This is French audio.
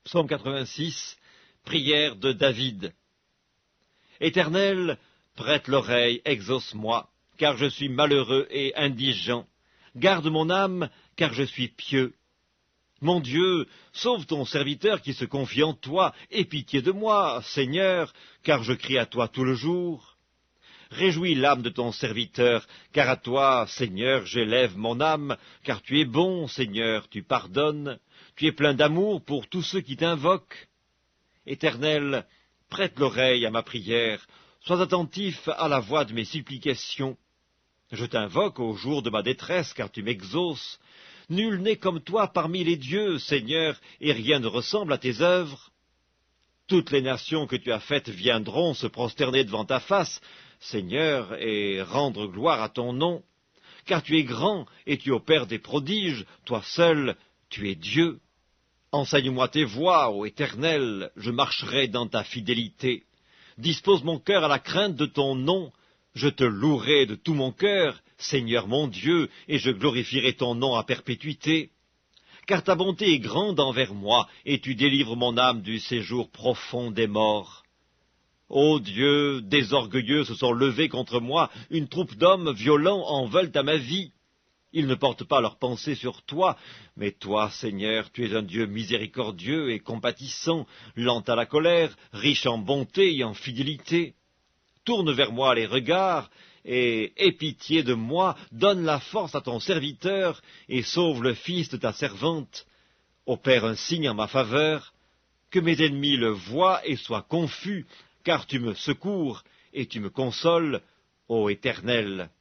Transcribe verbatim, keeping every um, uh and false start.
Psaume quatre-vingt-six, prière de David. Éternel, prête l'oreille, exauce-moi, car je suis malheureux et indigent. Garde mon âme, car je suis pieux. Mon Dieu, sauve ton serviteur qui se confie en toi, aie pitié de moi, Seigneur, car je crie à toi tout le jour. Réjouis l'âme de ton serviteur, car à toi, Seigneur, j'élève mon âme, car tu es bon, Seigneur, tu pardonnes, tu es plein d'amour pour tous ceux qui t'invoquent. Éternel, prête l'oreille à ma prière, sois attentif à la voix de mes supplications. Je t'invoque au jour de ma détresse, car tu m'exauces. Nul n'est comme toi parmi les dieux, Seigneur, et rien ne ressemble à tes œuvres. Toutes les nations que tu as faites viendront se prosterner devant ta face, Seigneur, et rendre gloire à ton nom. Car tu es grand et tu opères des prodiges, toi seul, tu es Dieu. Enseigne-moi tes voies, ô Éternel, je marcherai dans ta fidélité. Dispose mon cœur à la crainte de ton nom. Je te louerai de tout mon cœur, Seigneur mon Dieu, et je glorifierai ton nom à perpétuité. Car ta bonté est grande envers moi, et tu délivres mon âme du séjour profond des morts. Ô Dieu, des orgueilleux se sont levés contre moi, une troupe d'hommes violents en veulent à ma vie. Ils ne portent pas leurs pensées sur toi, mais toi, Seigneur, tu es un Dieu miséricordieux et compatissant, lent à la colère, riche en bonté et en fidélité. Tourne vers moi les regards, et aie pitié de moi, donne la force à ton serviteur, et sauve le fils de ta servante. Opère un signe en ma faveur, que mes ennemis le voient et soient confus, car tu me secours et tu me consoles, ô Éternel.